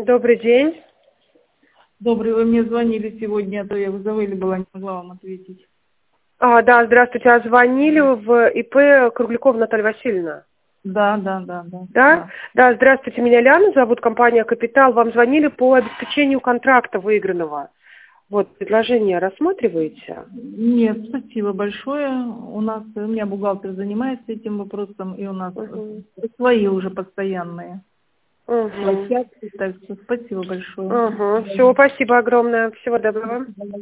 Добрый день. Добрый, вы мне звонили сегодня, а то я в вызове была, не могла вам ответить. Да, здравствуйте. А звонили в ИП Круглякова Наталья Васильевна? Да. Да? Да, здравствуйте. Меня Ляна зовут, компания «Капитал». Вам звонили по обеспечению контракта выигранного. Вот, предложение рассматриваете? Нет, спасибо большое. У меня бухгалтер занимается этим вопросом, и у нас свои уже постоянные площадки, так что спасибо большое. Все, спасибо огромное. Всего доброго.